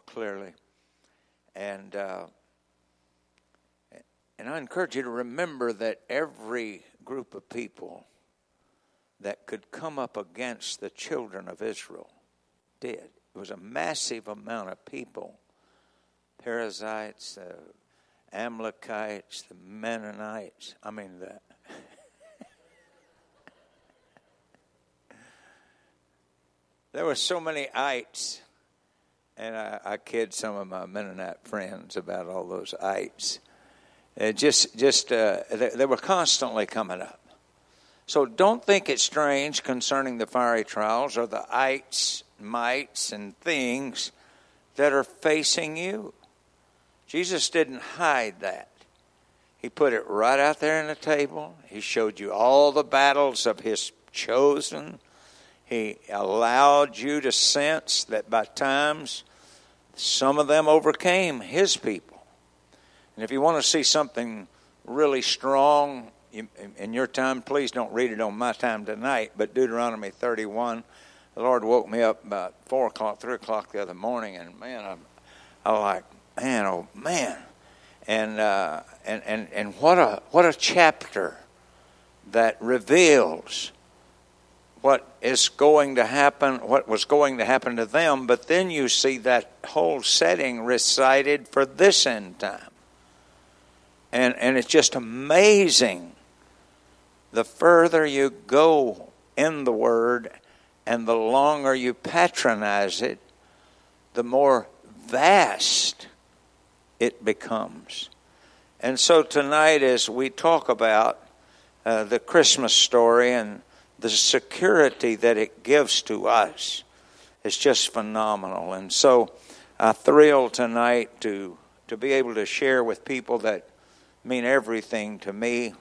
clearly. And I encourage you to remember that every group of people that could come up against the children of Israel did. It was a massive amount of people. Perizzites, the Amalekites, the Mennonites. There were so many ites. And I kid some of my Mennonite friends about all those ites. They were constantly coming up. So don't think it's strange concerning the fiery trials or the ites, mites, and things that are facing you. Jesus didn't hide that. He put it right out there on the table. He showed you all the battles of His chosen. He allowed you to sense that by times some of them overcame His people. And if you want to see something really strong in your time, please don't read it on my time tonight, but Deuteronomy 31, the Lord woke me up about 4 o'clock, 3 o'clock the other morning, and man, I was like, man, oh man. And what a chapter that reveals what is going to happen, what was going to happen to them, but then you see that whole setting recited for this end time. And it's just amazing. The further you go in the Word and the longer you patronize it, the more vast it becomes. And so tonight, as we talk about the Christmas story and the security that it gives to us, is just phenomenal. And so I'm thrilled tonight to be able to share with people that mean everything to me,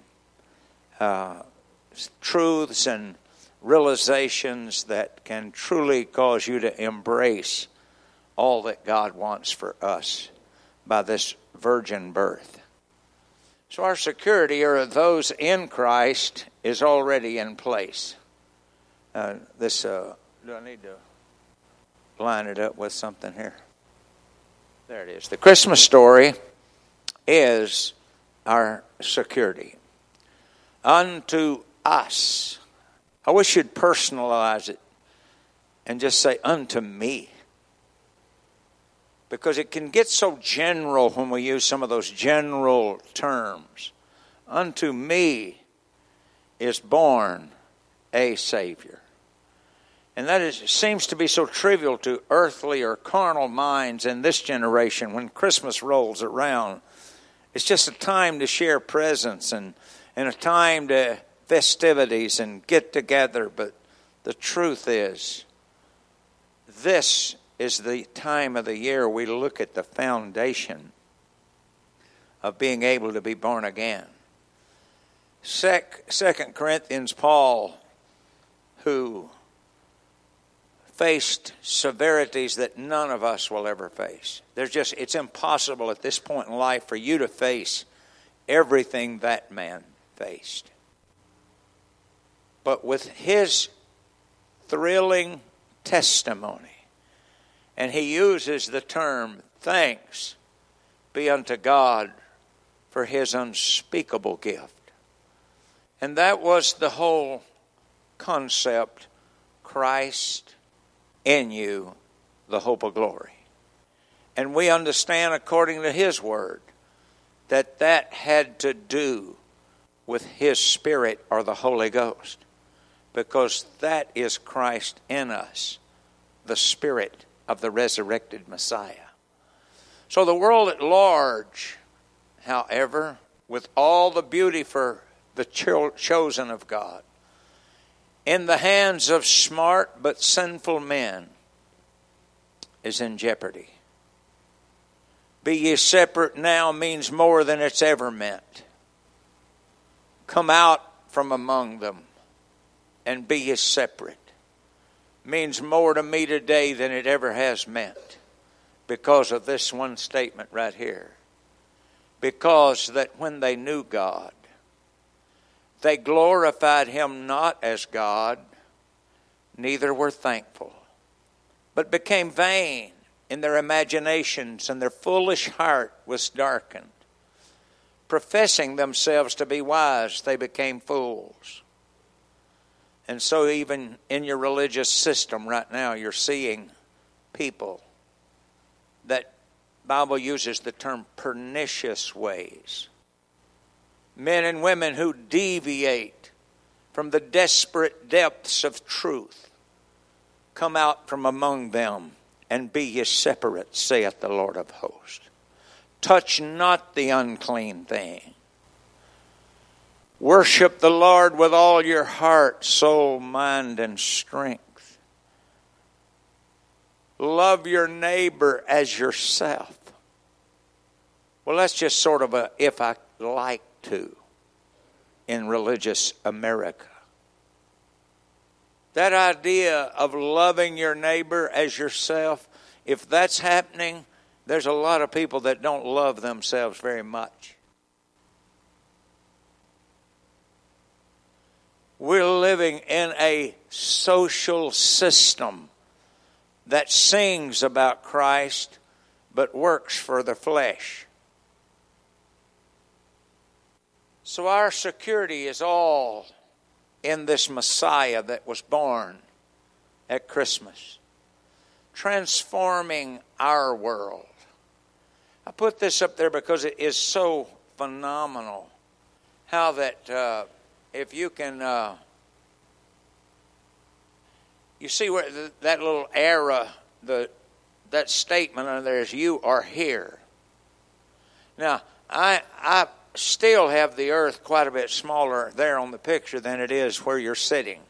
truths and realizations that can truly cause you to embrace all that God wants for us by this virgin birth. So our security, or those in Christ, is already in place. Do I need to line it up with something here? There it is. The Christmas story is our security. Unto us. I wish you'd personalize it and just say, unto me. Because it can get so general when we use some of those general terms. Unto me is born a Savior. And that seems to be so trivial to earthly or carnal minds in this generation when Christmas rolls around. It's just a time to share presents and a time to festivities and get together. But the truth is, this is the time of the year we look at the foundation of being able to be born again. 2 Corinthians, Paul, who faced severities that none of us will ever face. It's impossible at this point in life for you to face everything that man faced. But with his thrilling testimony, and he uses the term, thanks be unto God for His unspeakable gift. And that was the whole concept, Christ in you, the hope of glory. And we understand, according to His Word, that had to do with His Spirit or the Holy Ghost. Because that is Christ in us, the Spirit of the resurrected Messiah. So the world at large, however, with all the beauty for the chosen of God, in the hands of smart but sinful men, is in jeopardy. Be ye separate now means more than it's ever meant. Come out from among them and be ye separate. Means more to me today than it ever has meant, because of this one statement right here. Because that when they knew God, they glorified Him not as God, neither were thankful, but became vain in their imaginations, and their foolish heart was darkened. Professing themselves to be wise, they became fools. And so even in your religious system right now, you're seeing people that Bible uses the term pernicious ways. Men and women who deviate from the desperate depths of truth. Come out from among them and be ye separate, saith the Lord of hosts. Touch not the unclean thing. Worship the Lord with all your heart, soul, mind, and strength. Love your neighbor as yourself. Well, that's just sort of a if I like to in religious America. That idea of loving your neighbor as yourself, if that's happening, there's a lot of people that don't love themselves very much. We're living in a social system that sings about Christ but works for the flesh. So our security is all in this Messiah that was born at Christmas, transforming our world. I put this up there because it is so phenomenal how that if you can, you see where that little arrow, that statement under there is you are here. Now, I still have the earth quite a bit smaller there on the picture than it is where you're sitting.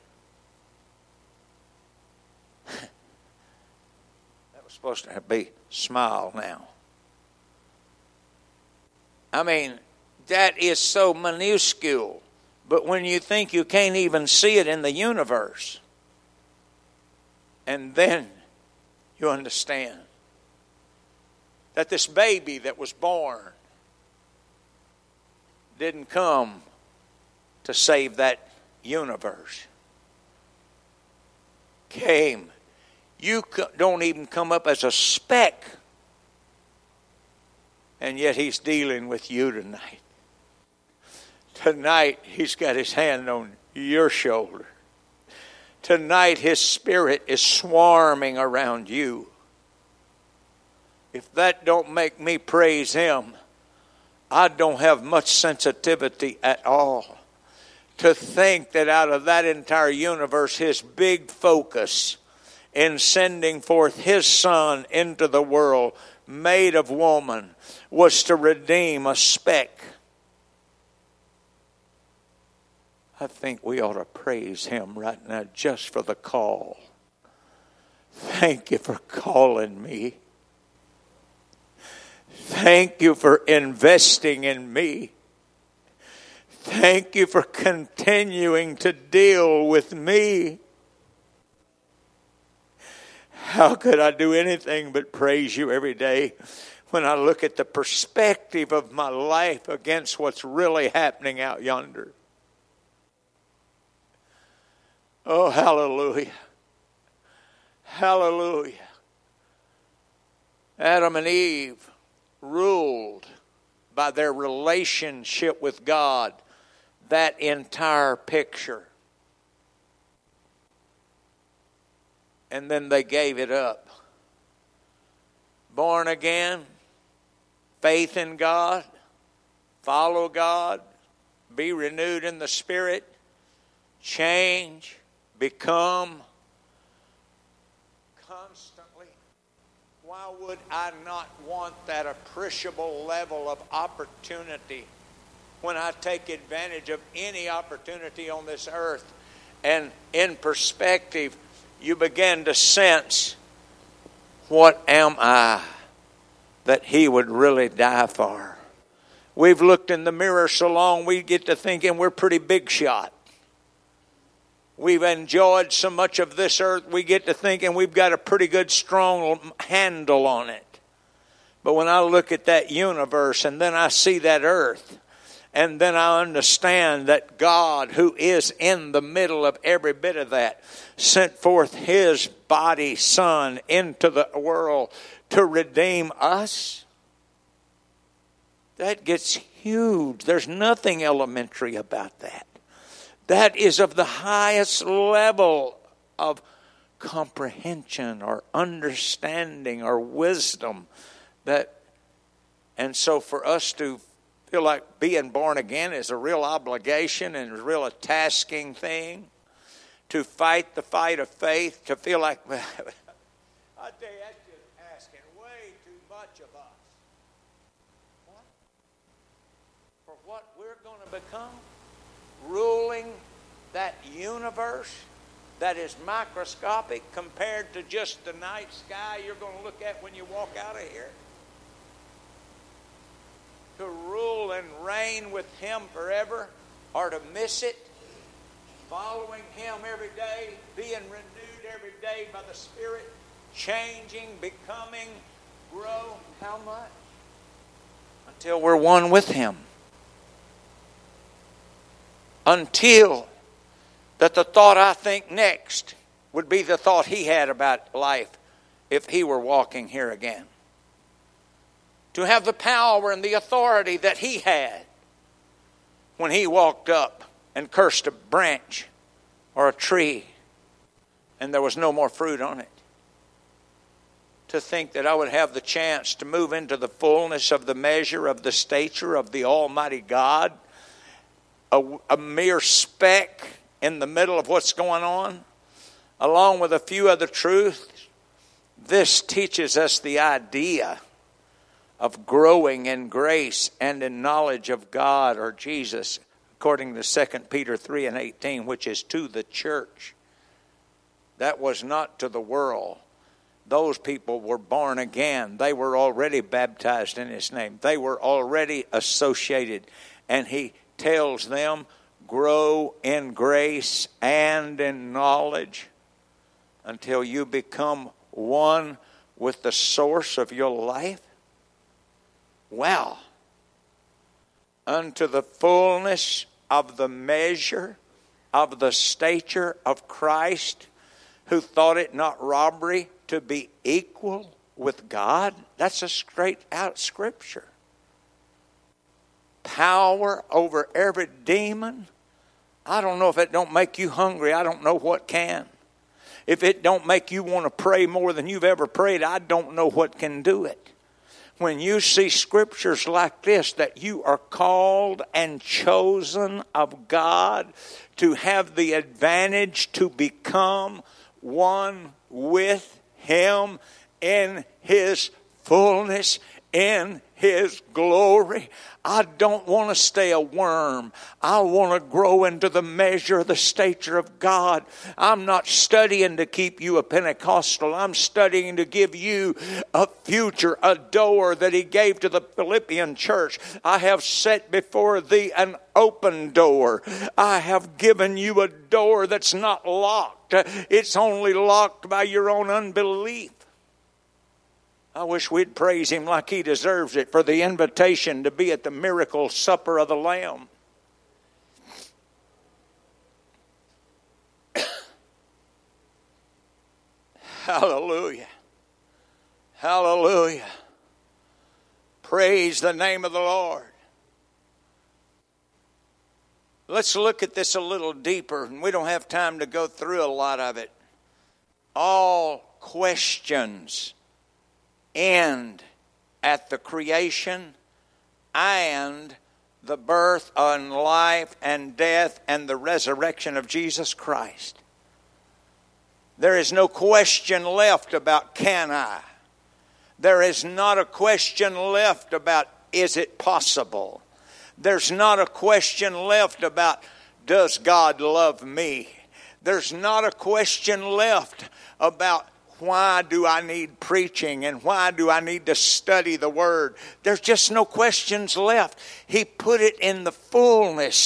That was supposed to be smile now. I mean, that is so minuscule. But when you think you can't even see it in the universe, and then you understand that this baby that was born didn't come to save that universe. Came. You don't even come up as a speck. And yet he's dealing with you tonight. Tonight he's got his hand on your shoulder. Tonight his spirit is swarming around you. If that don't make me praise him, I don't have much sensitivity at all. To think that out of that entire universe, his big focus in sending forth his Son into the world, made of woman, was to redeem a speck. I think we ought to praise him right now just for the call. Thank you for calling me. Thank you for investing in me. Thank you for continuing to deal with me. How could I do anything but praise you every day when I look at the perspective of my life against what's really happening out yonder? Oh, hallelujah. Hallelujah. Adam and Eve ruled by their relationship with God that entire picture. And then they gave it up. Born again, faith in God, follow God, be renewed in the Spirit, change, become constantly. Why would I not want that appreciable level of opportunity when I take advantage of any opportunity on this earth? And in perspective, you begin to sense, what am I that he would really die for? We've looked in the mirror so long, we get to thinking we're pretty big shot. We've enjoyed so much of this earth, we get to thinking we've got a pretty good, strong handle on it. But when I look at that universe and then I see that earth, and then I understand that God, who is in the middle of every bit of that, sent forth his body, Son, into the world to redeem us. That gets huge. There's nothing elementary about that. That is of the highest level of comprehension or understanding or wisdom. And so for us to feel like being born again is a real obligation and a real tasking thing. To fight the fight of faith, to feel like, well, I tell you, that's just asking way too much of us. What? For what we're going to become? Ruling that universe that is microscopic compared to just the night sky you're going to look at when you walk out of here. To rule and reign with Him forever, or to miss it, following Him every day, being renewed every day by the Spirit, changing, becoming, grow. How much? Until we're one with Him. Until that the thought I think next would be the thought He had about life if He were walking here again. To have the power and the authority that He had when He walked up and cursed a branch or a tree and there was no more fruit on it. To think that I would have the chance to move into the fullness of the measure of the stature of the Almighty God, a mere speck in the middle of what's going on, along with a few other truths. This teaches us the idea of growing in grace and in knowledge of God or Jesus, according to 2 Peter 3:18, which is to the church. That was not to the world. Those people were born again. They were already baptized in His name. They were already associated. And He tells them, grow in grace and in knowledge until you become one with the source of your life. Well, unto the fullness of the measure of the stature of Christ, who thought it not robbery to be equal with God. That's a straight out scripture. Power over every demon. I don't know if it don't make you hungry. I don't know what can. If it don't make you want to pray more than you've ever prayed, I don't know what can do it. When you see scriptures like this, that you are called and chosen of God to have the advantage to become one with Him in His fullness, in His glory. I don't want to stay a worm. I want to grow into the measure of the stature of God. I'm not studying to keep you a Pentecostal. I'm studying to give you a future, a door that He gave to the Philippian church. I have set before thee an open door. I have given you a door that's not locked. It's only locked by your own unbelief. I wish we'd praise Him like He deserves it for the invitation to be at the miracle supper of the Lamb. Hallelujah. Hallelujah. Praise the name of the Lord. Let's look at this a little deeper, and we don't have time to go through a lot of it. All questions end at the creation and the birth and life and death and the resurrection of Jesus Christ. There is no question left about can I. There is not a question left about is it possible. There's not a question left about does God love me. There's not a question left about why do I need preaching and why do I need to study the Word? There's just no questions left. He put it in the fullness.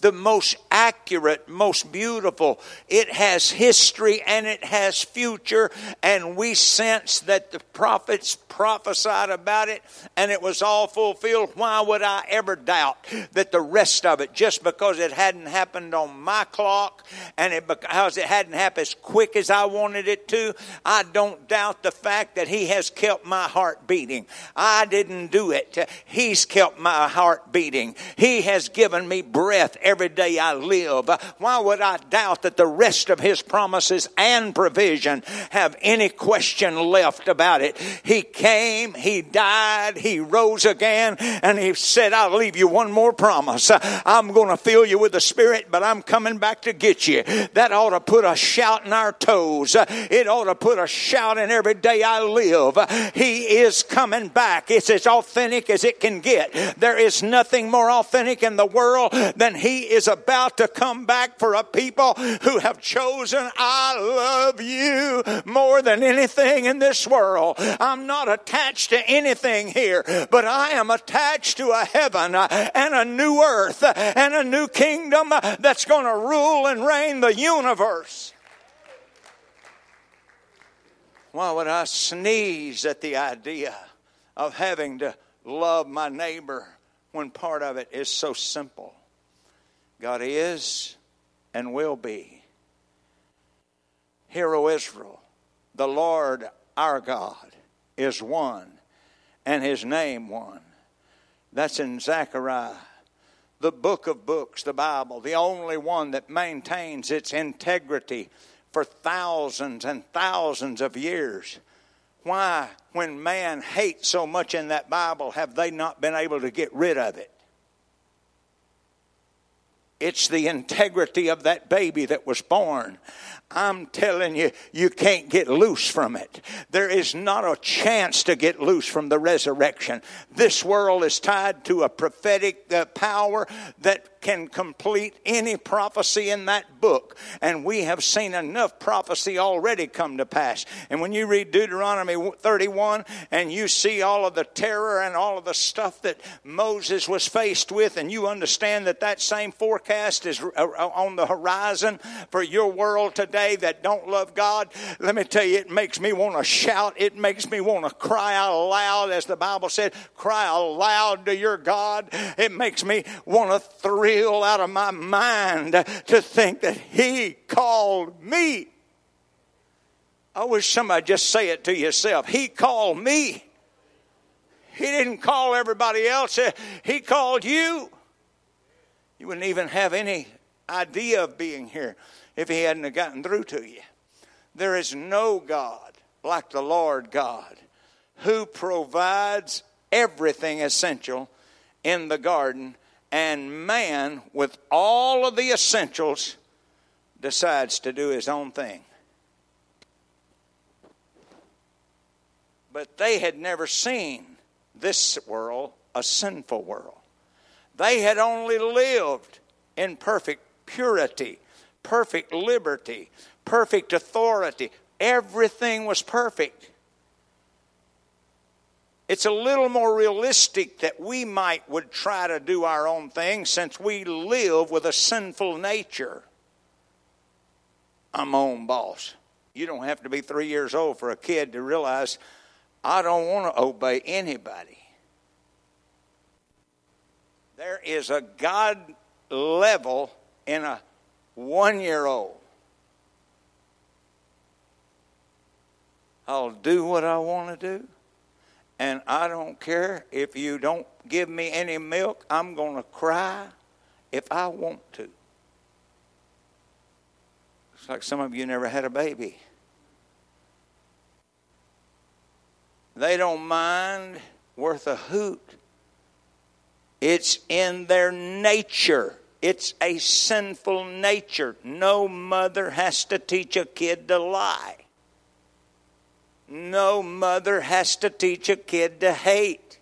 the most accurate, most beautiful. It has history and it has future, and we sense that the prophets prophesied about it and it was all fulfilled. Why would I ever doubt that the rest of it, just because it hadn't happened on my clock and because it hadn't happened as quick as I wanted it to, I don't doubt the fact that He has kept my heart beating. I didn't do it. He's kept my heart beating. He has given me breath every day I live. Why would I doubt that the rest of His promises and provision have any question left about it? He came, He died, He rose again, and He said, I'll leave you one more promise. I'm going to fill you with the Spirit, but I'm coming back to get you. That ought to put a shout in our toes. It ought to put a shout in every day I live. He is coming back. It's as authentic as it can get. There is nothing more authentic in the world than He is about to come back for a people who have chosen, I love you more than anything in this world. I'm not attached to anything here, but I am attached to a heaven and a new earth and a new kingdom that's going to rule and reign the universe. Why would I sneeze at the idea of having to love my neighbor when part of it is so simple? God is and will be. Hear, O Israel, the Lord our God is one, and His name one. That's in Zechariah, the book of books, the Bible, the only one that maintains its integrity for thousands and thousands of years. Why, when man hates so much in that Bible, have they not been able to get rid of it? It's the integrity of that baby that was born. I'm telling you, you can't get loose from it. There is not a chance to get loose from the resurrection. This world is tied to a prophetic power that can complete any prophecy in that book. And we have seen enough prophecy already come to pass. And when you read Deuteronomy 31 and you see all of the terror and all of the stuff that Moses was faced with, and you understand that that same forecast is on the horizon for your world today that don't love God, let me tell you, it makes me want to shout. It makes me want to cry out loud, as the Bible said, cry aloud to your God. It makes me want to thrill out of my mind to think that He called me. I wish somebody just say it to yourself. He called me. He didn't call everybody else. He called you. You wouldn't even have any idea of being here if He hadn't have gotten through to you. There is no God like the Lord God, who provides everything essential in the garden, and man, with all of the essentials, decides to do his own thing. But they had never seen this world, a sinful world. They had only lived in perfect purity, perfect liberty, perfect authority. Everything was perfect. It's a little more realistic that we would try to do our own thing, since we live with a sinful nature. I'm my own boss. You don't have to be 3 years old for a kid to realize I don't want to obey anybody. There is a God level in a 1-year-old. I'll do what I want to do. And I don't care if you don't give me any milk. I'm going to cry if I want to. It's like some of you never had a baby. They don't mind worth a hoot. It's in their nature. It's a sinful nature. No mother has to teach a kid to lie. No mother has to teach a kid to hate.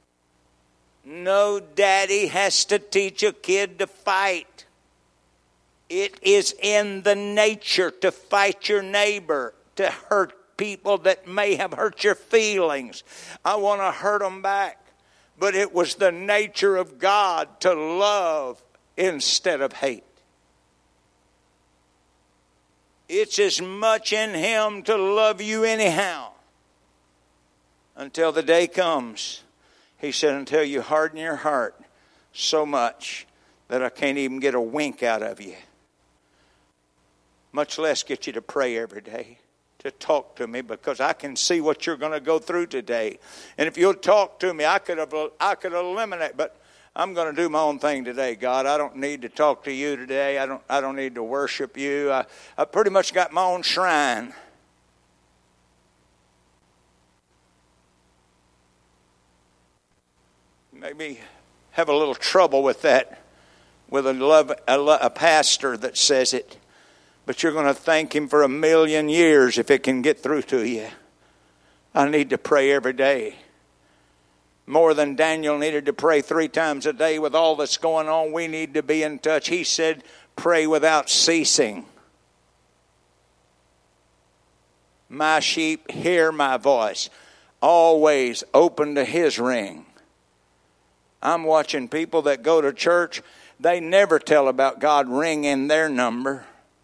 No daddy has to teach a kid to fight. It is in the nature to fight your neighbor, to hurt people that may have hurt your feelings. I want to hurt them back. But it was the nature of God to love instead of hate. It's as much in Him to love you anyhow. Until the day comes, He said, until you harden your heart so much that I can't even get a wink out of you. Much less get you to pray every day, to talk to me, because I can see what you're going to go through today. And if you'll talk to me, I could eliminate, but I'm going to do my own thing today, God. I don't need to talk to you today. I don't need to worship you. I pretty much got my own shrine. Maybe have a little trouble with that, with a pastor that says it. But you're going to thank Him for 1,000,000 years if it can get through to you. I need to pray every day. More than Daniel needed to pray 3 times a day with all that's going on, we need to be in touch. He said, pray without ceasing. My sheep hear my voice. Always open to His ring. I'm watching people that go to church. They never tell about God ringing their number.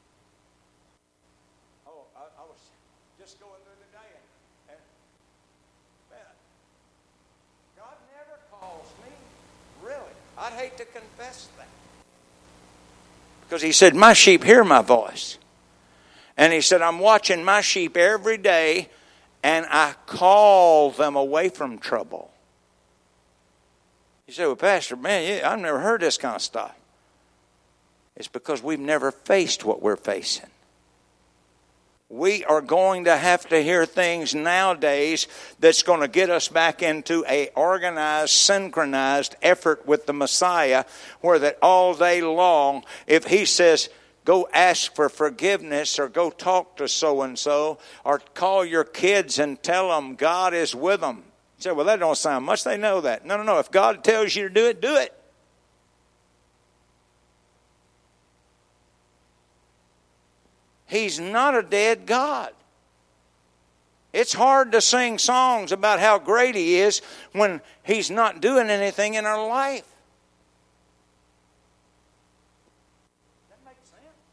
I was just going through the day. And man, God never calls me. Really. I'd hate to confess that. Because He said, my sheep hear my voice. And He said, I'm watching my sheep every day, and I call them away from trouble. You say, well, Pastor, man, I've never heard this kind of stuff. It's because we've never faced what we're facing. We are going to have to hear things nowadays that's going to get us back into a organized, synchronized effort with the Messiah, where that all day long, if He says, go ask for forgiveness, or go talk to so-and-so, or call your kids and tell them God is with them. You say, well, that don't sound much. They know that. No. If God tells you to do it, do it. He's not a dead God. It's hard to sing songs about how great He is when He's not doing anything in our life. That makes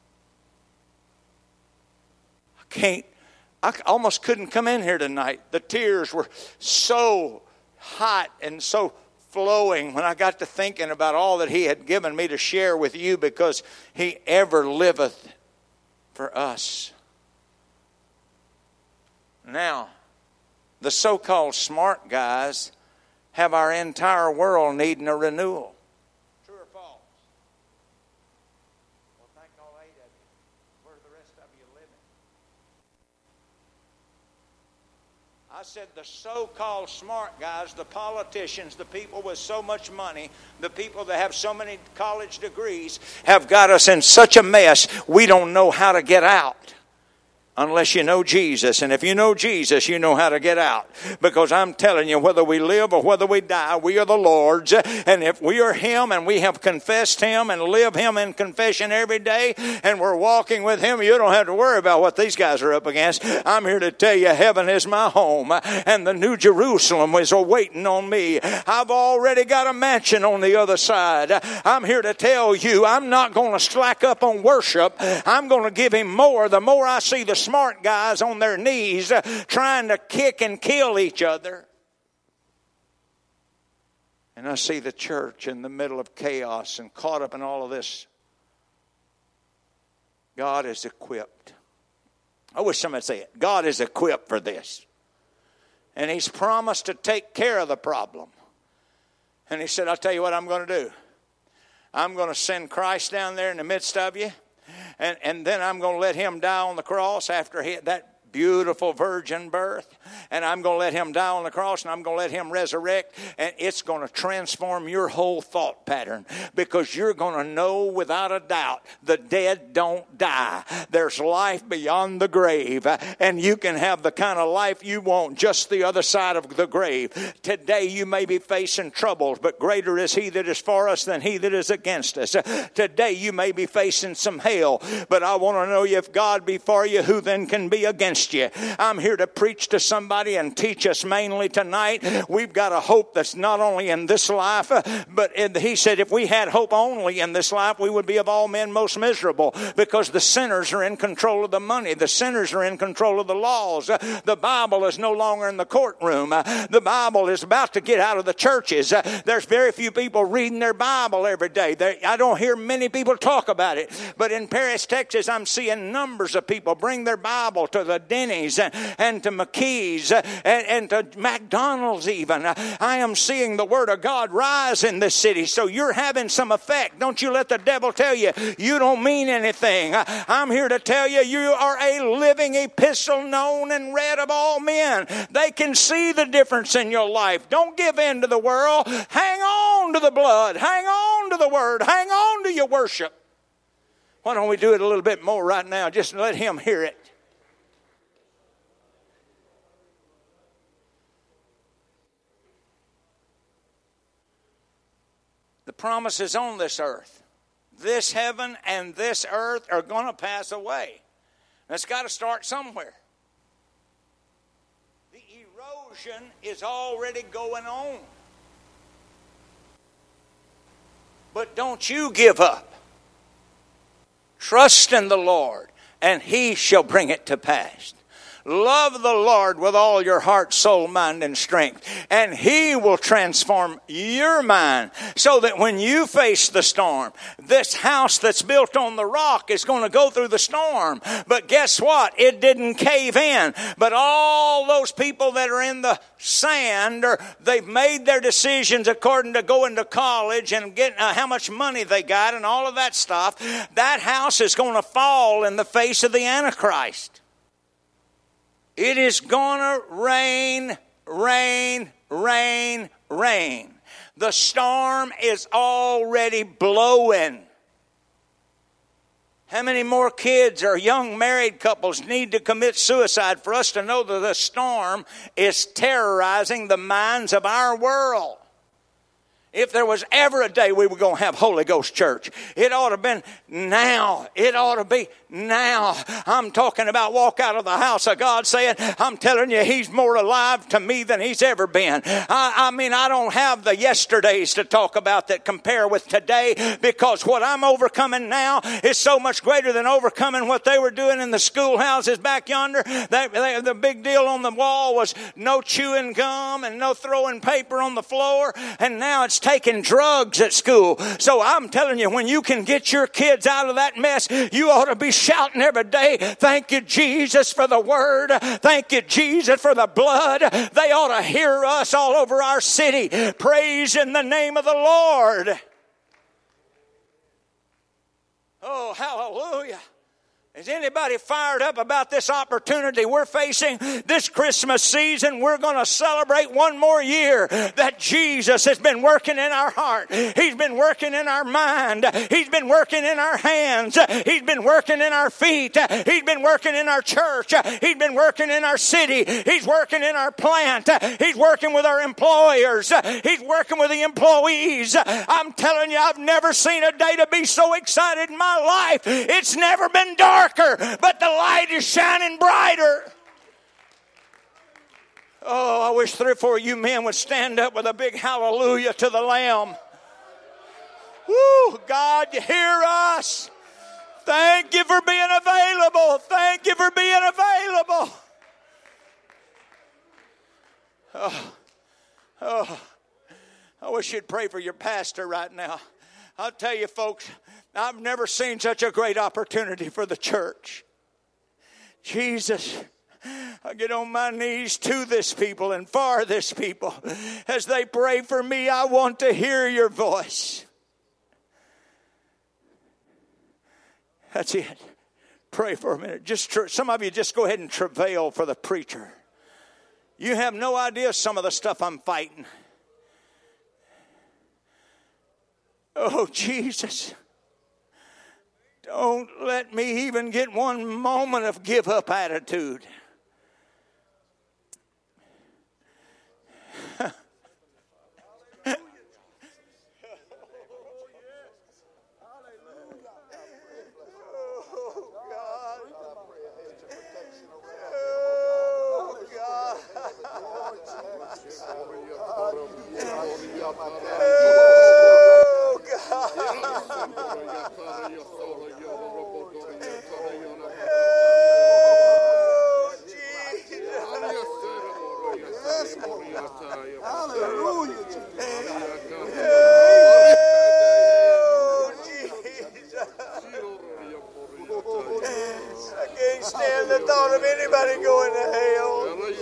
sense. I almost couldn't come in here tonight. The tears were so hot and so flowing when I got to thinking about all that He had given me to share with you, because He ever liveth for us. Now, the so-called smart guys have our entire world needing a renewal. True or false? Well, thank all 8 of you. Where the rest of you living? I said the so-called smart guys, the politicians, the people with so much money, the people that have so many college degrees, have got us in such a mess we don't know how to get out. Unless you know Jesus. And if you know Jesus, you know how to get out. Because I'm telling you, whether we live or whether we die, we are the Lord's. And if we are Him and we have confessed Him and live Him in confession every day, and we're walking with Him, you don't have to worry about what these guys are up against. I'm here to tell you, heaven is my home. And the New Jerusalem is waiting on me. I've already got a mansion on the other side. I'm here to tell you, I'm not going to slack up on worship. I'm going to give Him more. The more I see the smart guys on their knees trying to kick and kill each other, and I see the church in the middle of chaos and caught up in all of this, God is equipped. I wish somebody would say it. God is equipped for this. And He's promised to take care of the problem. And He said, I'll tell you what I'm going to do. I'm going to send Christ down there in the midst of you. And then I'm going to let Him die on the cross after that beautiful virgin birth. And I'm going to let Him die on the cross, and I'm going to let Him resurrect. And it's going to transform your whole thought pattern, because you're going to know without a doubt the dead don't die. There's life beyond the grave. And you can have the kind of life you want just the other side of the grave. Today you may be facing troubles, but greater is He that is for us than he that is against us. Today you may be facing some hell, but I want to know you, if God be for you, who then can be against against you. I'm here to preach to somebody and teach us mainly tonight. We've got a hope that's not only in this life, but he said if we had hope only in this life, we would be of all men most miserable, because the sinners are in control of the money. The sinners are in control of the laws. The Bible is no longer in the courtroom. The Bible is about to get out of the churches. There's very few people reading their Bible every day. I don't hear many people talk about it. But in Paris, Texas, I'm seeing numbers of people bring their Bible to the Denny's and to McKee's and to McDonald's even. I am seeing the Word of God rise in this city. So you're having some effect. Don't you let the devil tell you you don't mean anything. I'm here to tell you, you are a living epistle known and read of all men. They can see the difference in your life. Don't give in to the world. Hang on to the blood. Hang on to the Word. Hang on to your worship. Why don't we do it a little bit more right now? Just let him hear it. The promises on this earth, this heaven and this earth are going to pass away. It's got to start somewhere. The erosion is already going on. But don't you give up. Trust in the Lord, and He shall bring it to pass. Love the Lord with all your heart, soul, mind, and strength. And He will transform your mind so that when you face the storm, this house that's built on the rock is going to go through the storm. But guess what? It didn't cave in. But all those people that are in the sand, or they've made their decisions according to going to college and getting how much money they got and all of that stuff, that house is going to fall in the face of the Antichrist. It is going to rain, rain, rain, rain. The storm is already blowing. How many more kids or young married couples need to commit suicide for us to know that the storm is terrorizing the minds of our world? If there was ever a day we were going to have Holy Ghost church, it ought to have been now. It ought to be now. I'm talking about walk out of the house of God saying, I'm telling you, He's more alive to me than He's ever been. I mean, I don't have the yesterdays to talk about that compare with today, because what I'm overcoming now is so much greater than overcoming what they were doing in the schoolhouses back yonder. The big deal on the wall was no chewing gum and no throwing paper on the floor, and now it's taking drugs at school. So I'm telling you, when you can get your kids out of that mess, you ought to be shouting every day, thank you, Jesus, for the Word. Thank you, Jesus, for the blood. They ought to hear us all over our city. Praise in the name of the Lord. Oh, hallelujah. Is anybody fired up about this opportunity we're facing this Christmas season? We're going to celebrate one more year that Jesus has been working in our heart. He's been working in our mind. He's been working in our hands. He's been working in our feet. He's been working in our church. He's been working in our city. He's working in our plant. He's working with our employers. He's working with the employees. I'm telling you, I've never seen a day to be so excited in my life. It's never been dark. But the light is shining brighter. Oh, I wish 3 or 4 of you men would stand up with a big hallelujah to the Lamb. Woo, God, you hear us. Thank you for being available. Thank you for being available. Oh, I wish you'd pray for your pastor right now. I'll tell you, folks, I've never seen such a great opportunity for the church. Jesus, I get on my knees to this people and for this people. As they pray for me, I want to hear your voice. That's it. Pray for a minute. Some of you just go ahead and travail for the preacher. You have no idea some of the stuff I'm fighting. Oh, Jesus, don't let me even get one moment of give up attitude. Oh, God. Oh, Jesus. Hallelujah, Jesus. I can't stand the thought of anybody going to hell.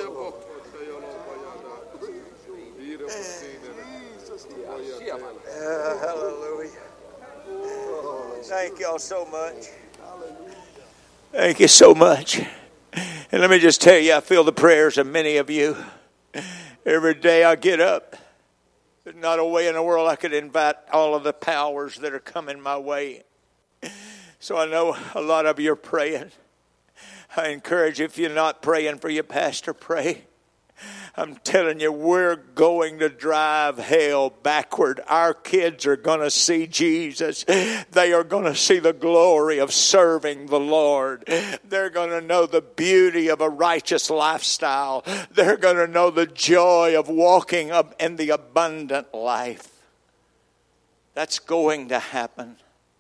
Hallelujah. Thank y'all so much. Thank you so much. And let me just tell you, I feel the prayers of many of you. Every day I get up, there's not a way in the world I could invite all of the powers that are coming my way. So I know a lot of you are praying. I encourage you, if you're not praying for your pastor, pray. I'm telling you, we're going to drive hell backward. Our kids are going to see Jesus. They are going to see the glory of serving the Lord. They're going to know the beauty of a righteous lifestyle. They're going to know the joy of walking up in the abundant life. That's going to happen.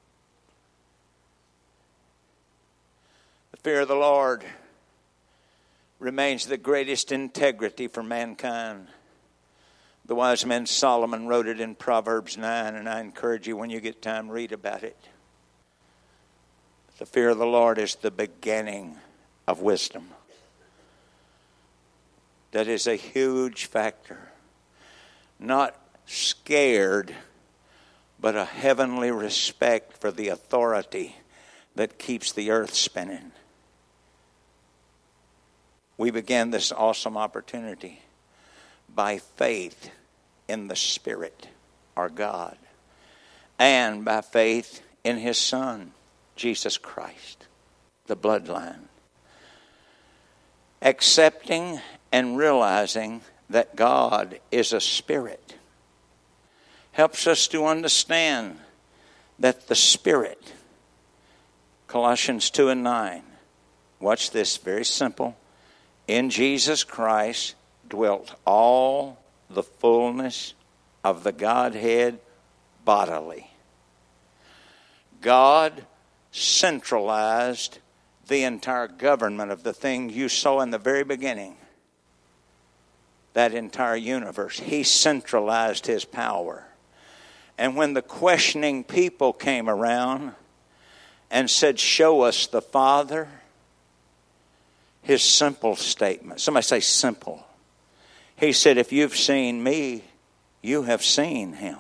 The fear of the Lord remains the greatest integrity for mankind. The wise man Solomon wrote it in Proverbs 9, and I encourage you, when you get time, read about it. The fear of the Lord is the beginning of wisdom. That is a huge factor. Not scared, but a heavenly respect for the authority that keeps the earth spinning. We began this awesome opportunity by faith in the Spirit, our God, and by faith in His Son, Jesus Christ, the bloodline. Accepting and realizing that God is a spirit helps us to understand that the Spirit, Colossians 2:9, watch this, very simple. In Jesus Christ dwelt all the fullness of the Godhead bodily. God centralized the entire government of the thing you saw in the very beginning. That entire universe. He centralized His power. And when the questioning people came around and said, "Show us the Father," His simple statement. Somebody say simple. He said, "If you've seen me, you have seen Him."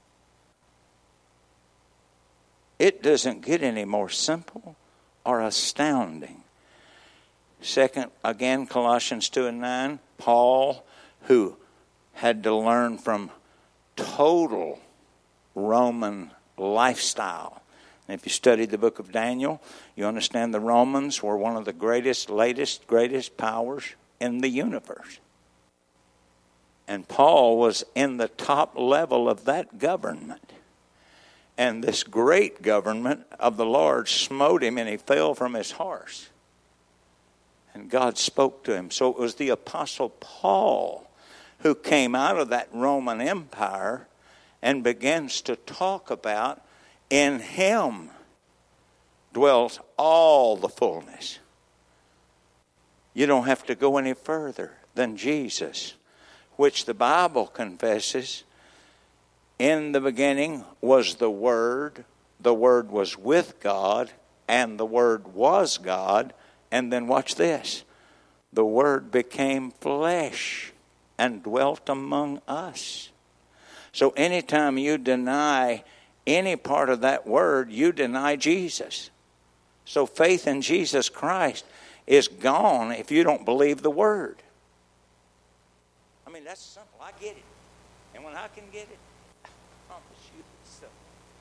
It doesn't get any more simple or astounding. Second, again, Colossians 2:9, Paul, who had to learn from total Roman lifestyle. And if you studied the book of Daniel, you understand the Romans were one of the greatest powers in the universe. And Paul was in the top level of that government. And this great government of the Lord smote him, and he fell from his horse. And God spoke to him. So it was the Apostle Paul who came out of that Roman Empire and begins to talk about, in Him dwells all the fullness. You don't have to go any further than Jesus, which the Bible confesses, in the beginning was the Word was with God, and the Word was God. And then watch this, the Word became flesh and dwelt among us. So anytime you deny any part of that word, you deny Jesus. So faith in Jesus Christ is gone if you don't believe the word. I mean, that's simple. I get it. And when I can get it, I promise you it's simple.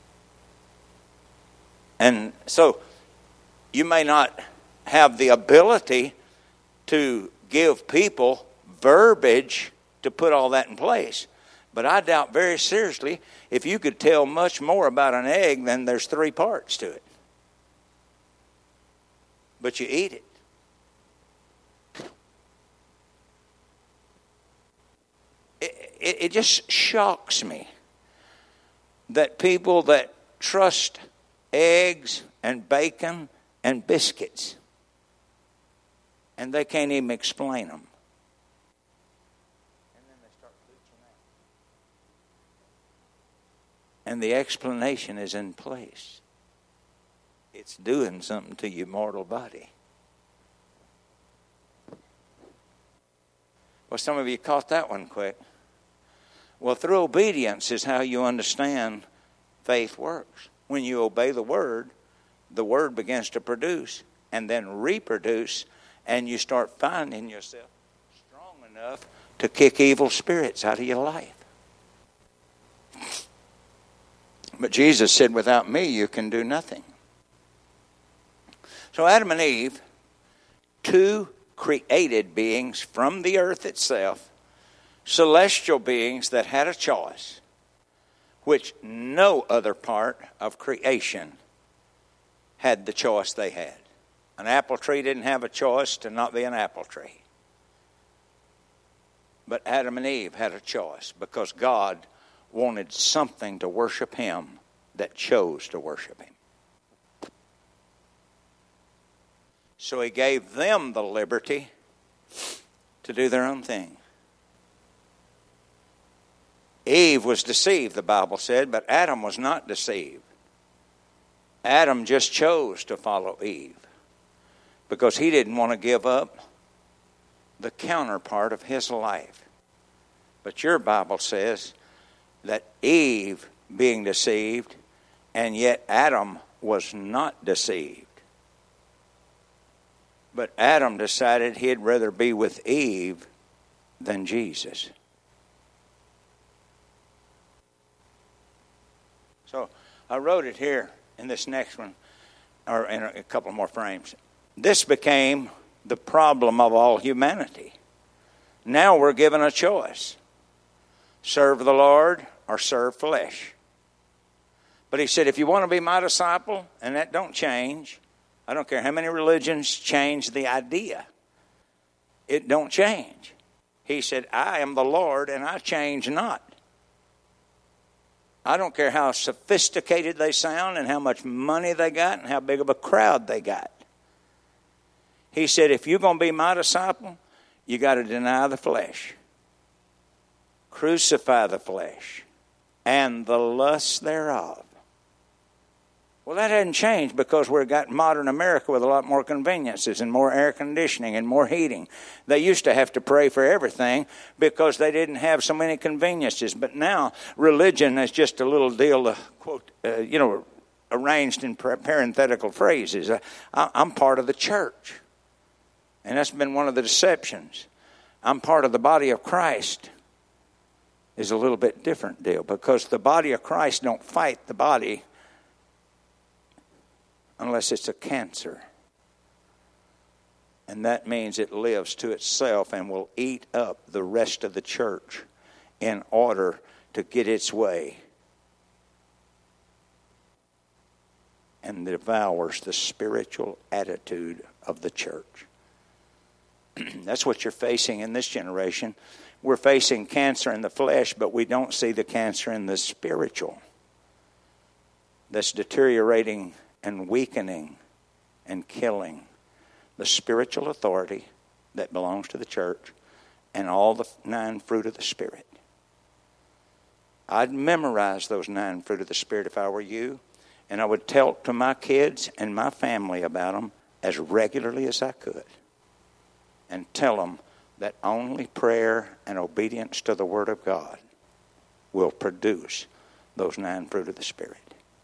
And so you may not have the ability to give people verbiage to put all that in place. But I doubt very seriously if you could tell much more about an egg than there's 3 parts to it. But you eat it. it just shocks me that people that trust eggs and bacon and biscuits, and they can't even explain them. And then they start reaching out. And the explanation is in place. It's doing something to your mortal body. Well, some of you caught that one quick. Well, through obedience is how you understand faith works. When you obey the Word begins to produce and then reproduce, and you start finding yourself strong enough to kick evil spirits out of your life. But Jesus said, without me, you can do nothing. So Adam and Eve, two created beings from the earth itself, celestial beings that had a choice, which no other part of creation had the choice they had. An apple tree didn't have a choice to not be an apple tree. But Adam and Eve had a choice because God wanted something to worship Him that chose to worship Him. So He gave them the liberty to do their own thing. Eve was deceived, the Bible said, but Adam was not deceived. Adam just chose to follow Eve because he didn't want to give up the counterpart of his life. But your Bible says that Eve being deceived, and yet Adam was not deceived. But Adam decided he'd rather be with Eve than Jesus. So I wrote it here in this next one, or in a couple more frames. This became the problem of all humanity. Now we're given a choice. Serve the Lord or serve flesh. But he said, if you want to be my disciple, and that don't change, I don't care how many religions change the idea, it don't change. He said, I am the Lord and I change not. I don't care how sophisticated they sound and how much money they got and how big of a crowd they got. He said, if you're going to be my disciple, you got to deny the flesh. Crucify the flesh and the lusts thereof. Well, that hadn't changed because we've got modern America with a lot more conveniences and more air conditioning and more heating. They used to have to pray for everything because they didn't have so many conveniences. But now religion is just a little deal to quote, arranged in parenthetical phrases. I'm part of the church. And that's been one of the deceptions. I'm part of the body of Christ is a little bit different deal because the body of Christ don't fight the body unless it's a cancer. And that means it lives to itself and will eat up the rest of the church in order to get its way. And devours the spiritual attitude of the church. That's what you're facing in this generation. We're facing cancer in the flesh, but we don't see the cancer in the spiritual. That's deteriorating and weakening and killing the spiritual authority that belongs to the church and all the 9 fruit of the Spirit. I'd memorize those 9 fruit of the Spirit if I were you, and I would tell to my kids and my family about them as regularly as I could and tell them that only prayer and obedience to the Word of God will produce those 9 fruit of the Spirit.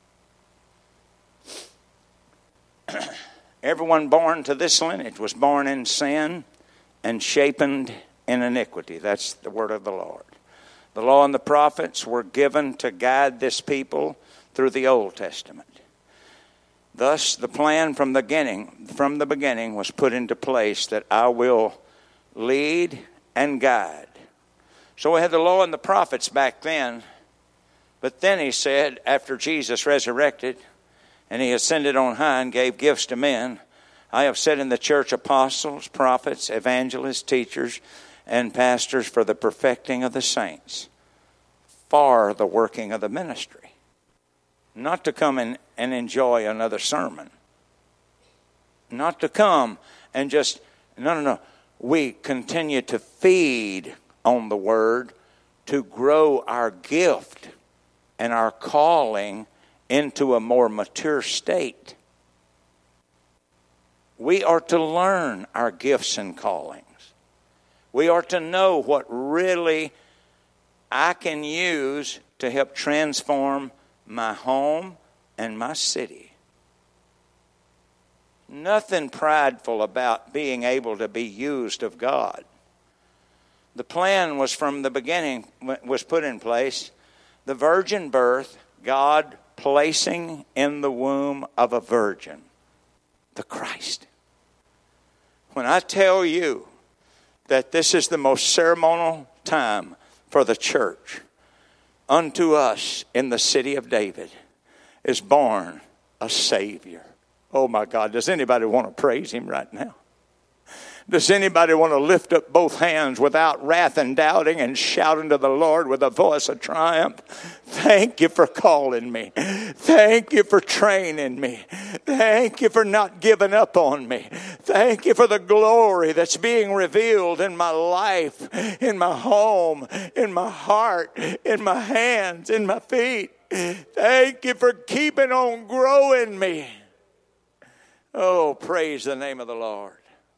Everyone born to this lineage was born in sin and shapen in iniquity. That's the word of the Lord. The law and the prophets were given to guide this people through the Old Testament. Thus, the plan from the beginning was put into place that I will lead and guide. So we had the law and the prophets back then. But then he said, after Jesus resurrected, and he ascended on high and gave gifts to men, I have set in the church apostles, prophets, evangelists, teachers, and pastors for the perfecting of the saints, for the working of the ministry. Not to come and enjoy another sermon. Not to come and just, no. We continue to feed on the Word to grow our gift and our calling into a more mature state. We are to learn our gifts and callings. We are to know what really I can use to help transform my home and my city. Nothing prideful about being able to be used of God. The plan was from the beginning, was put in place. The virgin birth, God placing in the womb of a virgin, the Christ. When I tell you that this is the most ceremonial time for the church, unto us in the city of David is born a Savior. Oh my God, does anybody want to praise Him right now? Does anybody want to lift up both hands without wrath and doubting and shout unto the Lord with a voice of triumph? Thank you for calling me. Thank you for training me. Thank you for not giving up on me. Thank you for the glory that's being revealed in my life, in my home, in my heart, in my hands, in my feet. Thank you for keeping on growing me. Oh, praise the name of the Lord.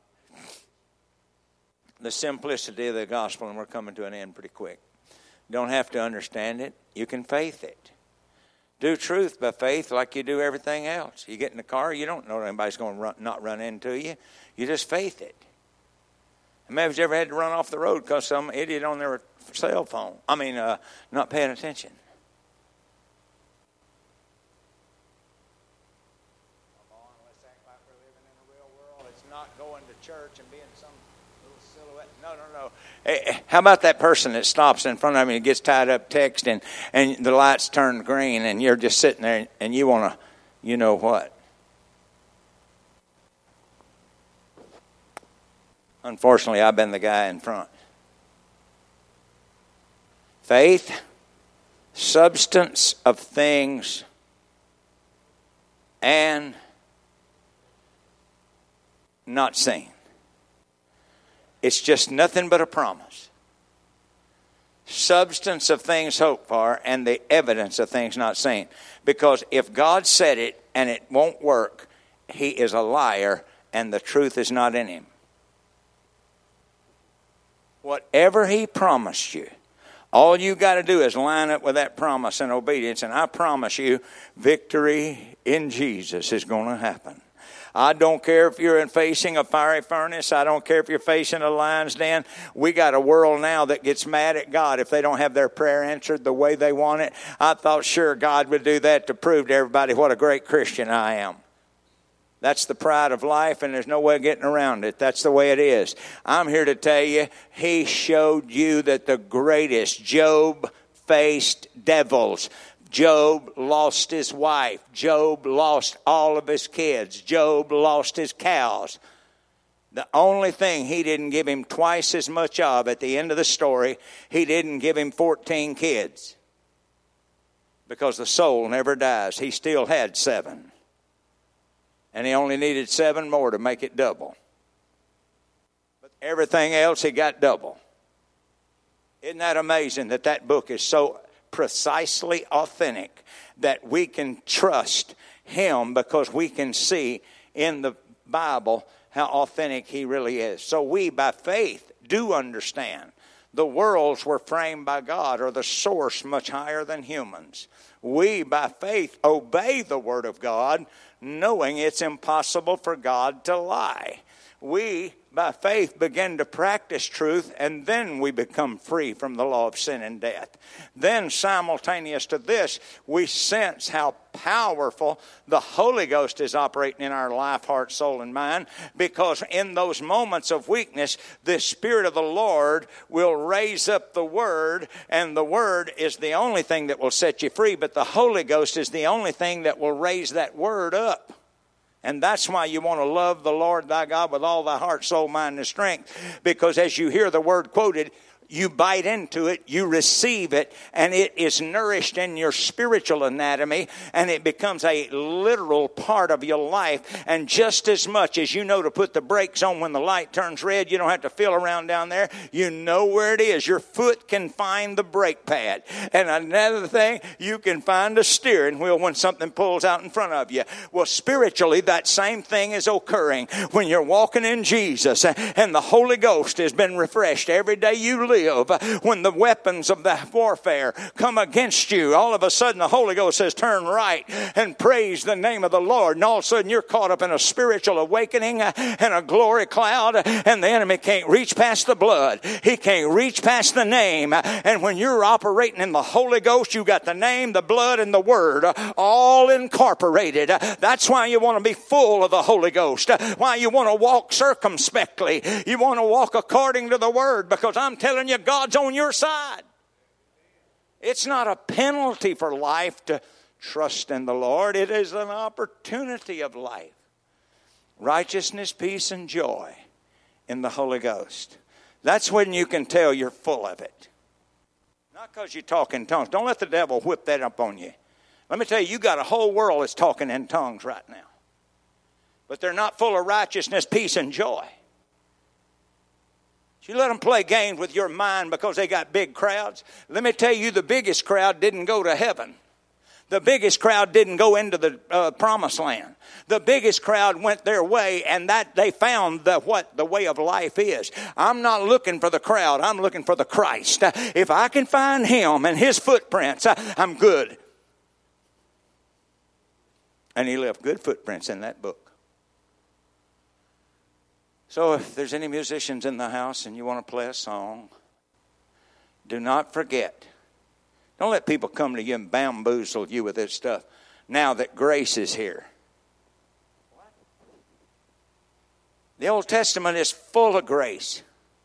The simplicity of the gospel, and we're coming to an end pretty quick. Don't have to understand it. You can faith it. Do truth by faith like you do everything else. You get in the car, you don't know anybody's going to not run into you. You just faith it. Maybe you ever had to run off the road because some idiot on their cell phone, not paying attention. Church and being some little silhouette. No. Hey, how about that person that stops in front of me and gets tied up texting and the lights turn green and you're just sitting there and you want to, you know what? Unfortunately, I've been the guy in front. Faith, substance of things, and not seen. It's just nothing but a promise. Substance of things hoped for and the evidence of things not seen. Because if God said it and it won't work, He is a liar and the truth is not in Him. Whatever He promised you, all you got to do is line up with that promise and obedience. And I promise you, victory in Jesus is going to happen. I don't care if you're facing a fiery furnace. I don't care if you're facing a lion's den. We got a world now that gets mad at God if they don't have their prayer answered the way they want it. I thought sure God would do that to prove to everybody what a great Christian I am. That's the pride of life, and there's no way of getting around it. That's the way it is. I'm here to tell you, He showed you that the greatest Job faced devils. Job lost his wife. Job lost all of his kids. Job lost his cows. The only thing He didn't give him twice as much of at the end of the story, He didn't give him 14 kids. Because the soul never dies. He still had 7. And he only needed 7 more to make it double. But everything else he got double. Isn't that amazing that book is so precisely authentic that we can trust Him because we can see in the Bible how authentic He really is. So we, by faith, do understand the worlds were framed by God, or the source much higher than humans. We, by faith, obey the Word of God, knowing it's impossible for God to lie. We, by faith, begin to practice truth, and then we become free from the law of sin and death. Then, simultaneous to this, we sense how powerful the Holy Ghost is operating in our life, heart, soul, and mind, because in those moments of weakness, the Spirit of the Lord will raise up the Word, and the Word is the only thing that will set you free, but the Holy Ghost is the only thing that will raise that Word up And that's why you want to love the Lord thy God with all thy heart, soul, mind, and strength. Because as you hear the word quoted, you bite into it, you receive it, and it is nourished in your spiritual anatomy, and it becomes a literal part of your life. And just as much as you know to put the brakes on when the light turns red, you don't have to feel around down there. You know where it is. Your foot can find the brake pad. And another thing, you can find the steering wheel when something pulls out in front of you. Well, spiritually, that same thing is occurring when you're walking in Jesus, and the Holy Ghost has been refreshed every day you live. When the weapons of the warfare come against you, all of a sudden the Holy Ghost says, turn right and praise the name of the Lord. And all of a sudden you're caught up in a spiritual awakening and a glory cloud, and the enemy can't reach past the blood. He can't reach past the name. And when you're operating in the Holy Ghost, you got the name, the blood, and the word all incorporated. That's why you want to be full of the Holy Ghost. Why you want to walk circumspectly. You want to walk according to the word, because I'm telling you, God's on your side. It's not a penalty for life to trust in the Lord. It is an opportunity of life. Righteousness, peace, and joy in the Holy Ghost. That's when you can tell you're full of it. Not because you talk in tongues. Don't let the devil whip that up on you. Let me tell you, you got a whole world that's talking in tongues right now. But they're not full of righteousness, peace, and joy. You let them play games with your mind because they got big crowds. Let me tell you, the biggest crowd didn't go to heaven. The biggest crowd didn't go into the promised land. The biggest crowd went their way, and that they found what the way of life is. I'm not looking for the crowd. I'm looking for the Christ. If I can find him and his footprints, I'm good. And he left good footprints in that book. So if there's any musicians in the house and you want to play a song, do not forget. Don't let people come to you and bamboozle you with this stuff now that grace is here. The Old Testament is full of grace.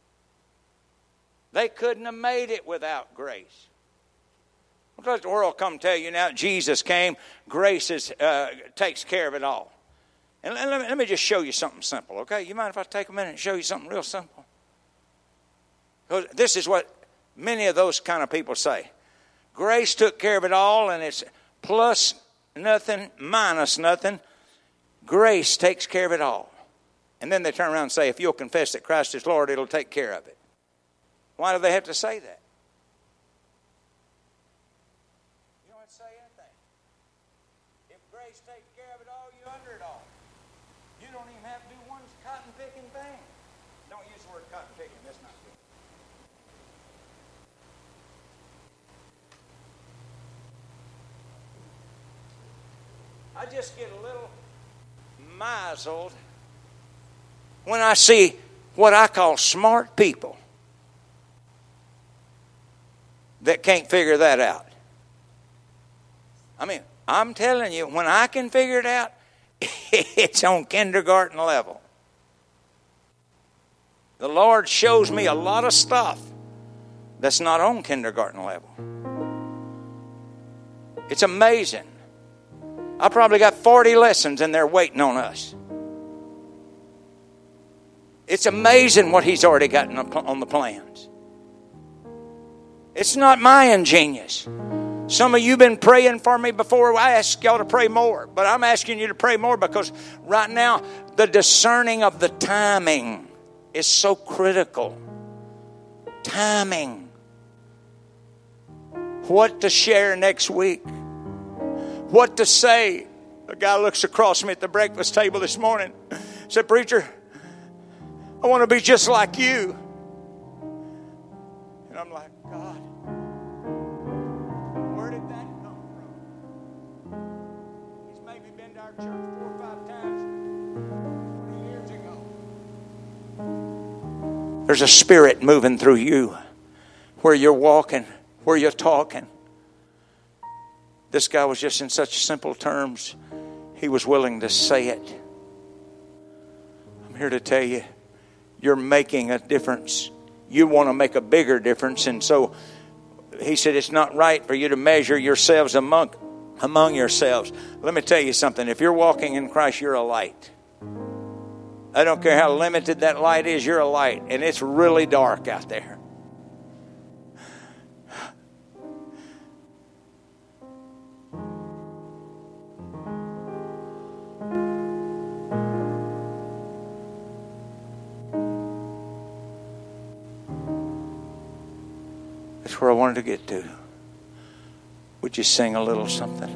They couldn't have made it without grace. Don't let the world come tell you now Jesus came, grace takes care of it all. And let me just show you something simple, okay? You mind if I take a minute and show you something real simple? Because this is what many of those kind of people say. Grace took care of it all, and it's plus nothing, minus nothing. Grace takes care of it all. And then they turn around and say, if you'll confess that Christ is Lord, it'll take care of it. Why do they have to say that? You don't have to say anything. If grace takes care of it all, you're under it all. You don't even have to do one cotton-picking thing. Don't use the word cotton-picking. That's not good. I just get a little misled when I see what I call smart people that can't figure that out. I mean, I'm telling you, when I can figure it out, it's on kindergarten level. The Lord shows me a lot of stuff that's not on kindergarten level. It's amazing. I probably got 40 lessons in there waiting on us. It's amazing what He's already got on the plans. It's not my ingenious. Some of you have been praying for me before. I asked y'all to pray more. But I'm asking you to pray more because right now the discerning of the timing is so critical. Timing. What to share next week. What to say. A guy looks across me at the breakfast table this morning. Said, "Preacher, I want to be just like you." And I'm like, God, where did that come from? He's maybe been to our church 4 or 5 times 20 years ago. There's a spirit moving through you where you're walking, where you're talking. This guy was just in such simple terms. He was willing to say it. I'm here to tell you, you're making a difference. You want to make a bigger difference. And so he said, it's not right for you to measure yourselves among among yourselves. Let me tell you something. If you're walking in Christ, you're a light. I don't care how limited that light is, you're a light. And it's really dark out there. That's where I wanted to get to. Would you sing a little something?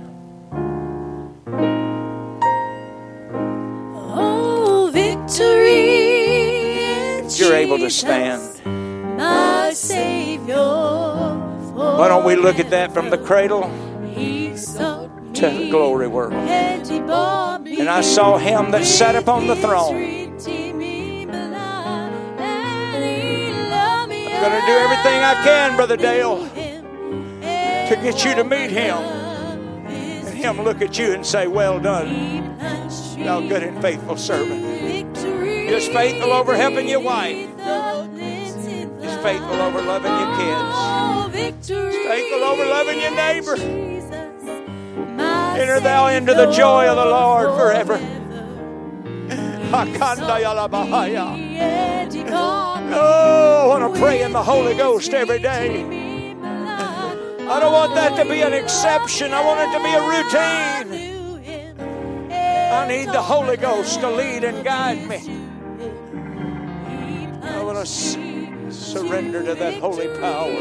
Oh, victory in If you're able to stand. my Savior. Why don't we look at that from the cradle to the glory world? And I saw him that sat upon the throne. I'm going to do everything I can, Brother Dale, to get you to meet him. And him look at you and say, well done, thou good and faithful servant. He was faithful over helping your wife. He's faithful over loving your kids. He's faithful over loving your neighbor. Enter thou into the joy of the Lord forever. Oh, I want to pray in the Holy Ghost every day. I don't want that to be an exception. I want it to be a routine. I need the Holy Ghost to lead and guide me. I want to surrender to that holy power.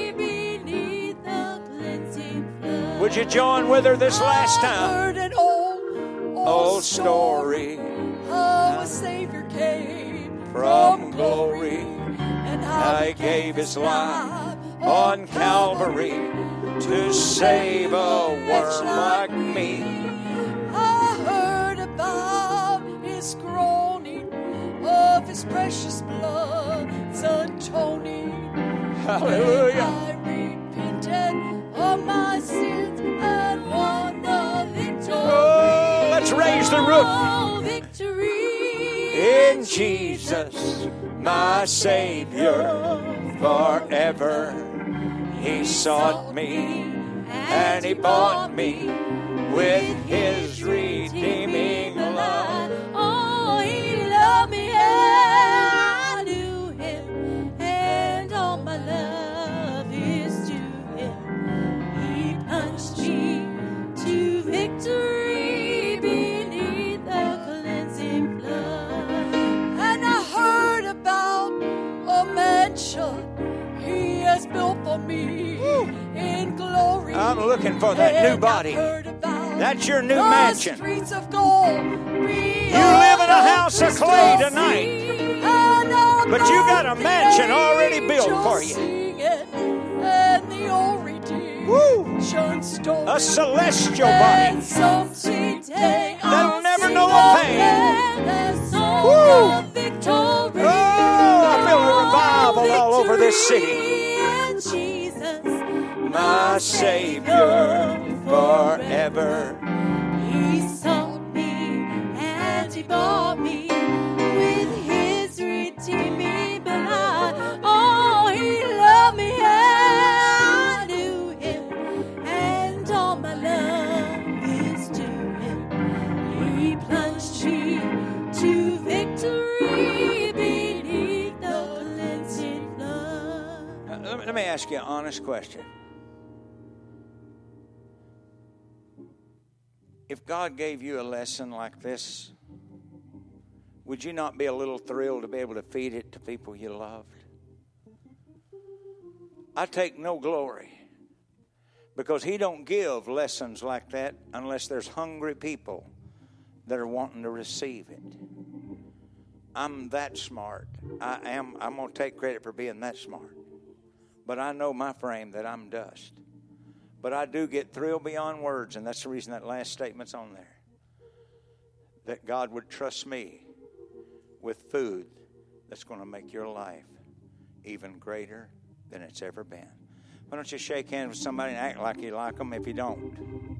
Would you join with her this last time? Old story. A Savior came from glory, and how he gave his life on Calvary to save a worm like me. I heard about his groaning, of his precious blood's atoning. Hallelujah. I repented of my sins and won the victory. Oh, let's raise the roof. Victory in Jesus, my Savior, forever. He sought me and he bought me with his redeeming love. Oh, he loved me and I knew him, and all my love is to him. He plunged me to victory beneath the cleansing flood. And I heard about a mansion he has built for me in glory. I'm looking for that new body. That's your new mansion. Streets of gold. You live in a house of clay tonight, but you got a mansion already built for you. Woo! A celestial body that'll never know a pain. Woo! Oh, I feel a revival all over this city. My Savior forever. He sought me and he bought me with his redeeming blood. Oh, he loved me and I knew him, and all my love is to him. He plunged me to victory beneath the cleansing flood. Let me ask you an honest question. If God gave you a lesson like this, would you not be a little thrilled to be able to feed it to people you loved? I take no glory because he don't give lessons like that unless there's hungry people that are wanting to receive it. I'm that smart. I'm going to take credit for being that smart. But I know my frame that I'm dust. But I do get thrilled beyond words, and that's the reason that last statement's on there. That God would trust me with food that's going to make your life even greater than it's ever been. Why don't you shake hands with somebody and act like you like them if you don't?